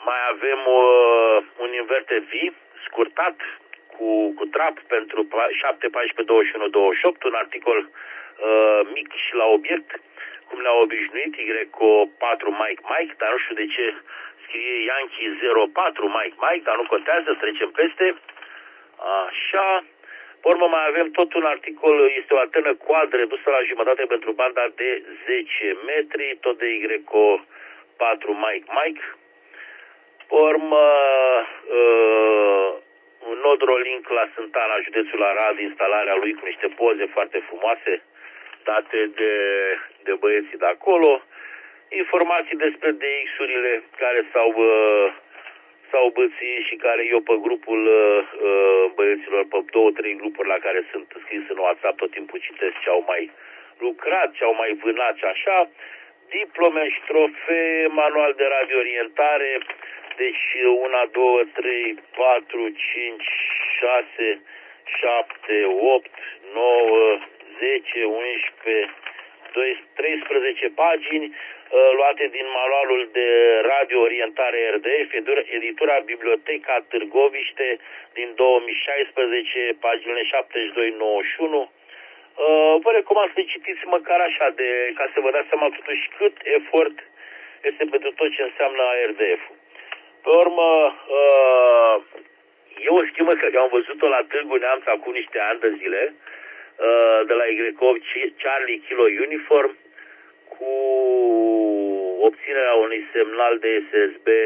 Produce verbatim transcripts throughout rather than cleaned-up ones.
mai avem uh, un inverter V scurtat cu, cu trap pentru șapte, paisprezece, douăzeci și unu, douăzeci și opt, un articol uh, mic și la obiect, cum le-au obișnuit, Y O patru Mike Mike, dar nu știu de ce scrie Yankee zero patru Mike Mike, dar nu contează, să trecem peste. Așa. Pe urmă mai avem tot un articol, este o antenă quad redusă la jumătate pentru banda de zece metri, tot de Y O patru Mike Mike. Pe urmă, uh, un nod Rolink la Sântana, județul Arad, instalarea lui cu niște poze foarte frumoase date de, de băieții de acolo. Informații despre D X-urile care s-au uh, s-au bățit și care eu pe grupul uh, băieților, pe două, trei grupuri la care sunt scris în WhatsApp, tot timpul citesc ce au mai lucrat, ce au mai vânat și așa. Diplome și trofee, manual de radioorientare, deci una, două, trei, patru, cinci, șase, șapte, opt, nouă, zece, unsprezece, doisprezece, treisprezece pagini uh, luate din manualul de radio-orientare R D F, editura Biblioteca Târgoviște din două mii șaisprezece, paginile șaptezeci și doi nouăzeci și unu. Uh, vă recomand să citiți măcar așa, de, ca să vă dați seama totuși cât efort este pentru tot ce înseamnă R D F-ul. Pe urmă, uh, e o schimă că am văzut-o la Târgu Neamț acum niște ani de zile, uh, de la Y opt Charlie Kilo Uniform, cu obținerea unui semnal de S S B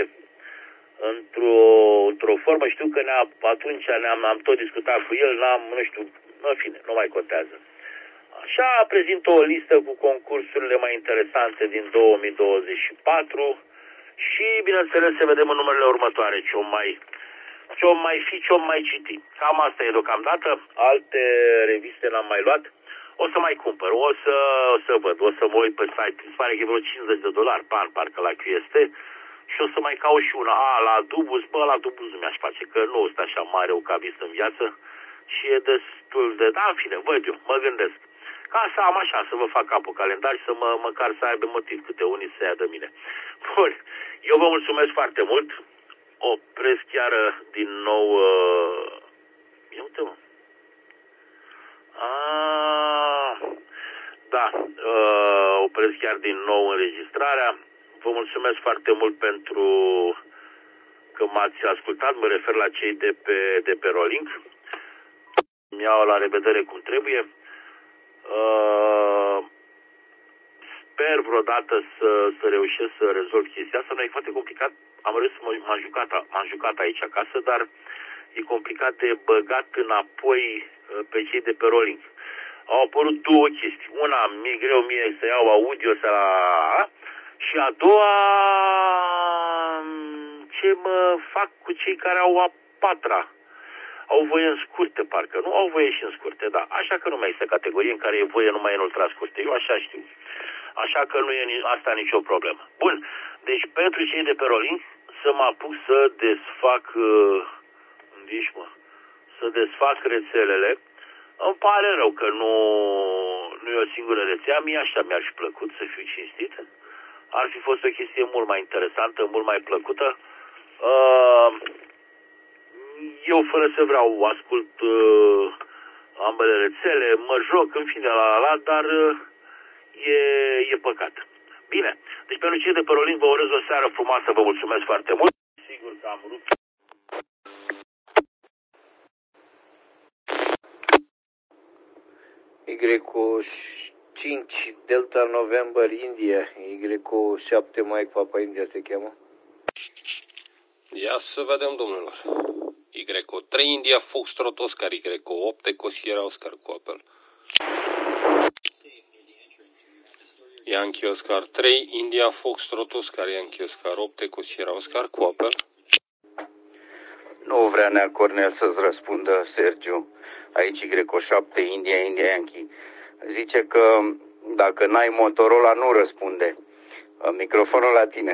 într-o, într-o formă. Știu că ne atunci ne-am am tot discutat cu el, n-am, nu știu, în fine, nu mai contează. Așa, prezintă o listă cu concursurile mai interesante din două mii douăzeci și patru și, bineînțeles, să vedem în numerele următoare ce-o mai, ce-o mai fi, ce-o mai citi. Cam asta e deocamdată. Alte reviste n-am mai luat. O să mai cumpăr, o să, o să văd, o să mă uit pe site. Îmi pare că e vreo cincizeci de dolari pe an, parcă la Q S T. Și o să mai caut și una. A, la Dubus, bă, la Dubus nu mi-aș face, că nu este așa mare o cabist în viață. Și e destul de... Da, în fine, văd eu, mă gândesc. Ca să am așa, să vă fac capul calendar și să mă, măcar să aibă motiv câte unii să ia de mine. Bun, eu vă mulțumesc foarte mult. Opresc chiar din nou... Uh... Ia uite, mă. Ah, da, uh, opresc chiar din nou înregistrarea. Vă mulțumesc foarte mult pentru că m-ați ascultat. Mă refer la cei de pe, de pe Rolink. Mi-au la revedere cum trebuie. Uh, sper vreodată să, să reușesc să rezolv chestia asta. Nu e foarte complicat. Am râs, m-am jucat, m-am jucat aici acasă, dar e complicat de băgat înapoi pe cei de pe Rolink. Au apărut două chestii. Una, mi-e greu mie să iau audio să la... Și a doua, ce mă fac cu cei care au a patra? Au voie în scurte, parcă. Nu au voie și în scurte, da. Așa că nu mai este categorie în care e voie numai în ultra scurte. Eu așa știu. Așa că nu e asta nicio problemă. Bun. Deci pentru cei de pe Rolink să mă apuc să desfac... Uh, unde mă? Să desfac rețelele. Îmi pare rău că nu, nu e o singură rețea. Mie așa mi-ar fi plăcut, să fiu cinstit. Ar fi fost o chestie mult mai interesantă, mult mai plăcută. Eu, fără să vreau, ascult ambele rețele, mă joc, în fine, la la la, dar e, e păcat. Bine, deci pentru cei de pe Rolink vă urez o seară frumoasă, vă mulțumesc foarte mult. Sigur că am rupt. Y cinci Delta November India, Y șapte Mike Papa India se cheamă. Ia să vedem, domnilor. Y trei India Foxtrot Oscar, Y opt Eco Sierra Oscar cu apel. Yankee Oscar trei India Foxtrot Oscar, Yankee Oscar opt Eco Sierra Oscar cu apel. Nu vrea Nea Cornel să-ți răspundă, Sergiu. Aici Y șapte India, India Yankee. Zice că dacă n-ai Motorola nu răspunde. Microfonul la tine.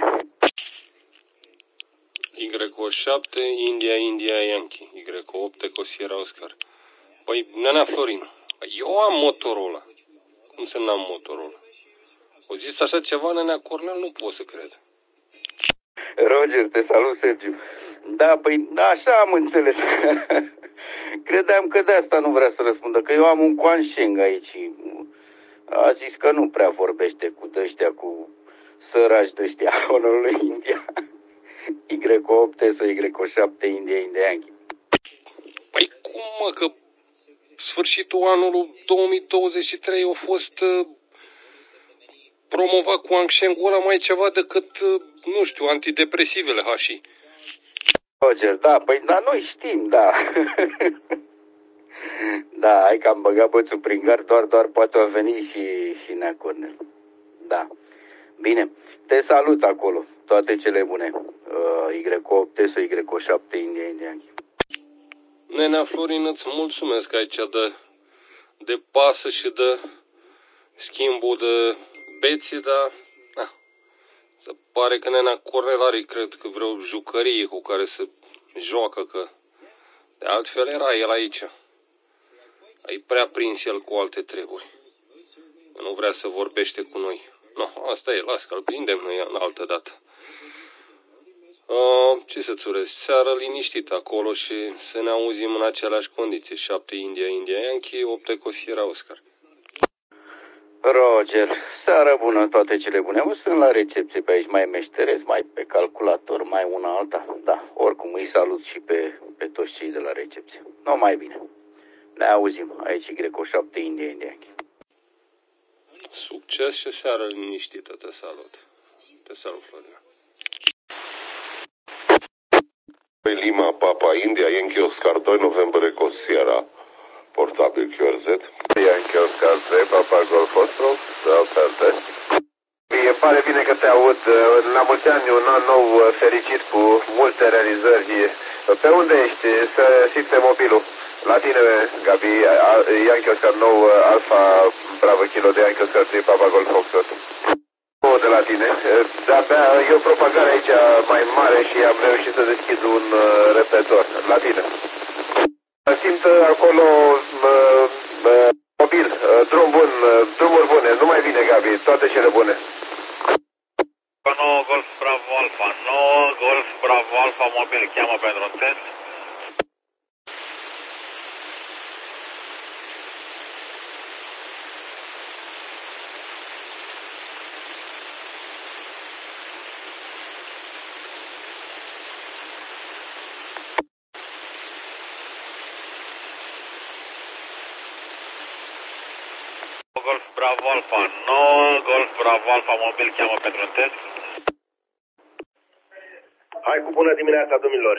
Y șapte India, India Yankee. Y opt Eco Sierra Oscar. Păi, Nenea Florin, eu am Motorola. Cum să n-am Motorola? O zis așa ceva, Nenea Cornel, nu pot să cred. Roger, te salut, Sergiu. Da, păi așa am înțeles. Credeam că de asta nu vrea să răspundă, că eu am un Quansheng aici. A zis că nu prea vorbește cu dăștia, cu sărași dăștia Honorului India. Y opt sau Y șapte India Indianchi. Păi cum, mă, că sfârșitul anului două mii douăzeci și trei a fost uh, promovat cu Quansheng-ul ăla mai ceva decât, uh, nu știu, antidepresivele Hashi. Roger, da, păi da, noi știm, da. Da, hai că am băgat bățul prin gard, doar, doar poate a venit și, și Nea Cornel. Da. Bine, te salut acolo, toate cele bune. Uh, Y opt sau Y șapte India Indianchi. Nenea Florin, îți mulțumesc aici de, de pasă și de schimbul de beții, dar na, se pare că Nenea Cornel are, cred că vreo jucărie cu care se joacă, că de altfel era el aici. Ai prea prins el cu alte treburi. Nu vrea să vorbește cu noi. No, asta e, las că-l prindem noi în altă dată. Uh, ce să-ți urez? Seară liniștită acolo și să ne auzim în aceleași condiții. șapte India, India Yankee, opt Eco Sierra Oscar. Roger, seară bună, toate cele bune. Eu sunt la recepție pe aici, mai meșteresc, mai pe calculator, mai una alta. Da, oricum îi salut și pe, pe toți cei de la recepție. No, mai bine. Ne auzim aici, Y șapte India Indianchi. Succes și seară liniștită, te salut. Te salut, Florian. Lima, Papa, India, Yankee Oscar doi, November Eco Sierra, portabil Q R Z. Yankee Oscar trei, Papa Golf Foxtrot, Alter. E pare bine că te aud. La mulți ani, un an nou fericit cu multe realizări. Pe unde ești? Să simte mobilul. La tine, Gabi, Yankee Oscar nouă, Alpha, Bravo Kilo de Yankee Oscar trei, Papa Golf Foxtrot. De la tine. De-abia e o propagare aici mai mare și am reușit să deschid un uh, repetor. La tine. Simt acolo uh, uh, mobil, uh, drum bun, uh, drumuri bune. Nu mai vine, Gabi. Toate cele bune. nouă Golf Bravo Alpha. nouă Golf Bravo Alpha mobil. Cheamă pentru un test. Golf Bravo Alpha, nouă Golf Bravo Alpha mobil, cheamă pentru un test. Hai cu bună dimineața, domnilor.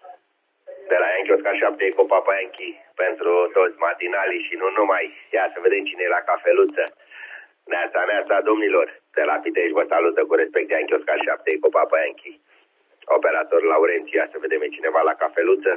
De la Yankee Oscar șapte Eco Papa Yankee, pentru toți matinalii și nu numai. Ia să vedem cine e la cafeluță. Neața, neața, domnilor. De la Pitești vă salută cu respect Yankee Oscar șapte Eco Papa Yankee. Operator Laurenția, să vedem e cineva la cafeluță.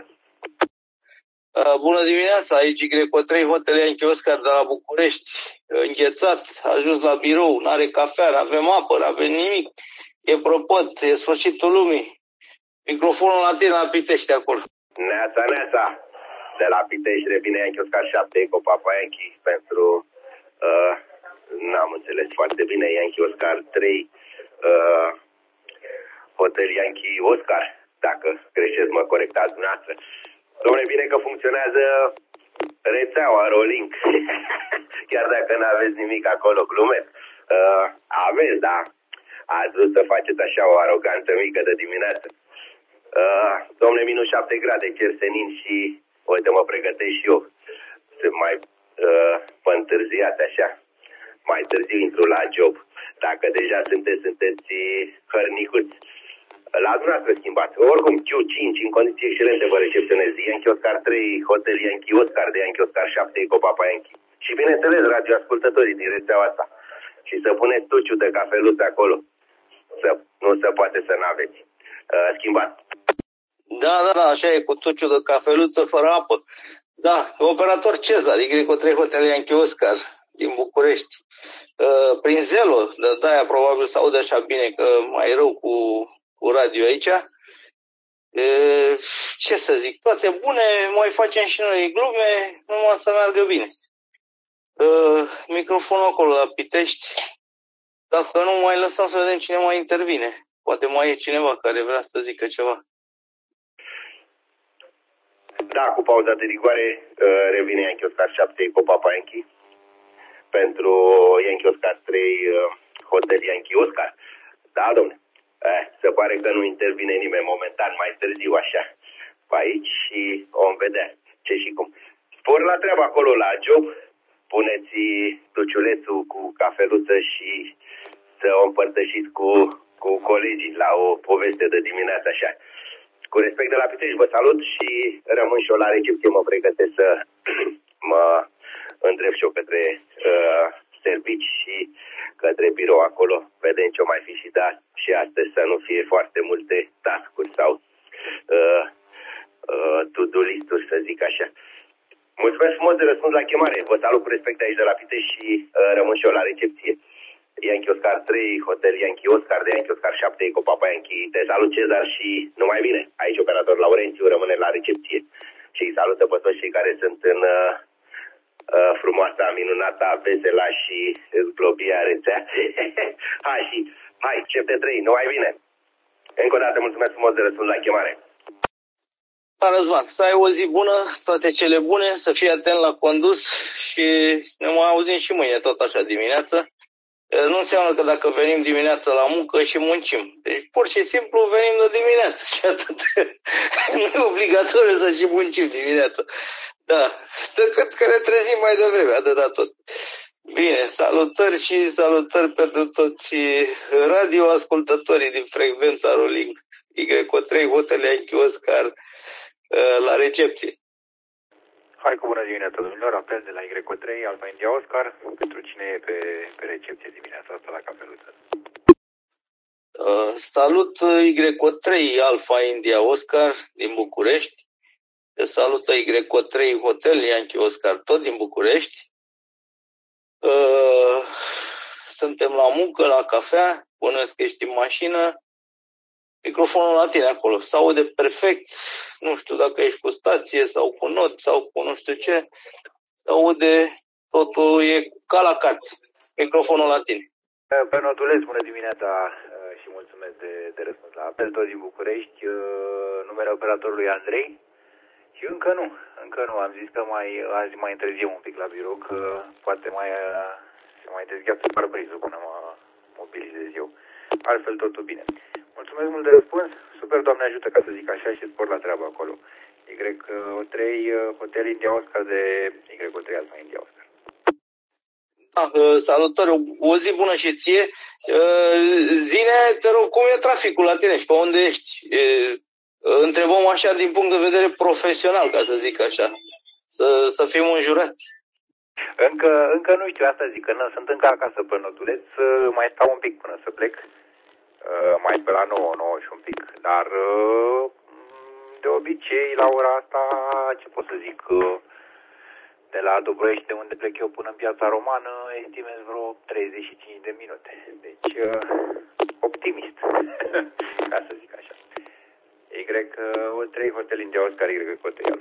Uh, bună dimineața, aici Y trei Hotel Yankee Oscar de la București, înghețat, a ajuns la birou, n-are cafea, n-avem apă, n-avem nimic, e propăt, e sfârșitul lumii. Microfonul la tine la Pitești acolo. Neața, neața, de la Pitești revine Yankee Oscar șapte Eco Papa Yankee pentru, uh, n-am înțeles foarte bine, Yankee Oscar trei, uh, Hotel Yankee Oscar, dacă greșesc mă corectați dumneavoastră. Dom'le, bine că funcționează rețeaua Rolink. Chiar dacă nu aveți nimic acolo, glumesc. Uh, aveți, da. Ați vrut să faceți așa o aroganță mică de dimineață. Uh, dom'le, minus șapte grade, cer senin și, uite, mă pregătesc și eu. Sunt mai uh, întârziat așa. Mai târziu intru la job. Dacă deja sunteți, sunteți hărnicuți. La dumneavoastră schimbați. Oricum, Q cinci, în condiții excelente, vă recepționez. Yankee Oscar trei, Hotel Yankee Oscar de Yankee Oscar șapte, Eco Papa Yankee. Și bineînțeles, radioascultătorii din rețeaua asta. Și să puneți tuciul de cafeluță acolo. Să, nu se poate să n-aveți. Uh, schimbați. Da, da, da, așa e, cu tuciul de cafeluță fără apă. Da, operator Cezar, Y trei Hotel Yankee Oscar din București. Uh, prin Zelo, de-aia probabil se aude așa bine, că mai e rău cu... cu radio aici. E, ce să zic, toate bune, mai facem și noi glume, numai să meargă bine. E, microfonul acolo la Pitești, dacă nu mai lăsăm să vedem cine mai intervine. Poate mai e cineva care vrea să zică ceva. Da, cu pauza de rigoare revine Yankee Oscar șapte cu Papa Yankee pentru Yankee Oscar trei Hotel Yankee Oscar. Da, domnule. Eh, se pare că nu intervine nimeni momentan, mai târziu așa pe aici și vom vedea ce și cum. Spor la treabă acolo la job, puneți duciulețul cu cafeluță și să o împărtășiți cu, cu colegii la o poveste de dimineață așa. Cu respect de la Pitești, vă salut și rămân și eu la recepție, mă pregătesc să mă îndrept și eu către uh, servici și către birou acolo. Vedem ce-o mai fi și da și astăzi să nu fie foarte multe task-uri sau uh, uh, to-do list-uri, să zic așa. Mulțumesc frumos de răspuns la chemare. Vă salut cu respect aici de la Pitești și uh, rămân și eu la recepție. Yankee Oscar trei, Hotel Yankee Oscar, de Yankee Oscar șapte, Eco Papa Yankee. Te salut, Cezar, și numai bine. Aici operator Laurențiu rămâne la recepție. Și îi salută pe toți cei care sunt în uh, uh, frumoasa, minunata, vesela și globia rețea. Hai și, hai, șapte trei, numai bine. Încă o dată mulțumesc frumos de răspuns la chemare. Răzvan, să ai o zi bună, toate cele bune, să fii atent la condus și ne mai auzim și mâine tot așa dimineață. Nu înseamnă că dacă venim dimineața la muncă și muncim. Deci pur și simplu venim de dimineață și atât. Nu e obligatoriu să și muncim dimineața. Da, decât că ne trezim mai devreme, atâta tot. Bine, salutări și salutări pentru toți radioascultătorii din frecvența Rolling Y trei Hotel Yankee Oscar la recepție. Hai cu bună dimineața, domnilor, apel de la Y trei, Alfa India Oscar, pentru cine e pe, pe recepție dimineața asta la cafeluță. Uh, salut Y trei, Alfa India Oscar din București. Te salută Y trei Hotel Yankee Oscar, tot din București. Uh, suntem la muncă, la cafea, bănuiesc că ești în mașină. Microfonul la tine acolo, se aude perfect, nu știu dacă ești cu stație sau cu not sau cu nu știu ce, se aude, totul e ca la carte, microfonul la tine. Pe notuleț, bună dimineața și mulțumesc de, de răspuns la apel, tot din București, numele operatorului Andrei și încă nu, încă nu, am zis că mai, azi mai întârziem un pic la birou, că poate mai se mai dezgheață parbrizul până mă mobilizez eu, altfel totul bine. Mulțumesc mult de răspuns. Super, Doamne ajută, ca să zic așa, și spor la treabă acolo. Y trei, Hotel India Oscar de Y trei Alfa India Oscar. Da, salutări, o zi bună și ție. Zine, te rog, cum e traficul la tine și pe unde ești? Întrebăm așa din punct de vedere profesional, ca să zic așa. Să, să fim înjurați. Încă, încă nu știu, asta zic, că nu, sunt încă acasă pe notuleț, mai stau un pic până să plec. Uh, mai pe la nouă, nouă și un pic, dar uh, de obicei la ora asta, ce pot să zic, uh, de la Dobroiești, de unde plec eu până în Piața Romană, estimez vreo treizeci și cinci de minute, deci uh, optimist, ca să zic așa. Y trei Hotel India Oscar, Y trei